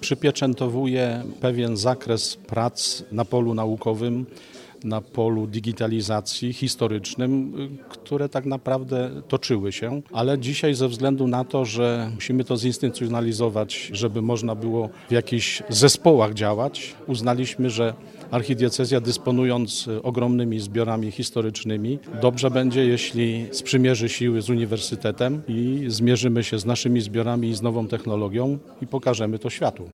przypieczętowuje pewien zakres prac na polu naukowym, na polu digitalizacji historycznym, które tak naprawdę toczyły się, ale dzisiaj ze względu na to, że musimy to zinstytucjonalizować, żeby można było w jakichś zespołach działać, uznaliśmy, że archidiecezja, dysponując ogromnymi zbiorami historycznymi, dobrze będzie, jeśli sprzymierzy siły z uniwersytetem i zmierzymy się z naszymi zbiorami i z nową technologią i pokażemy to światu.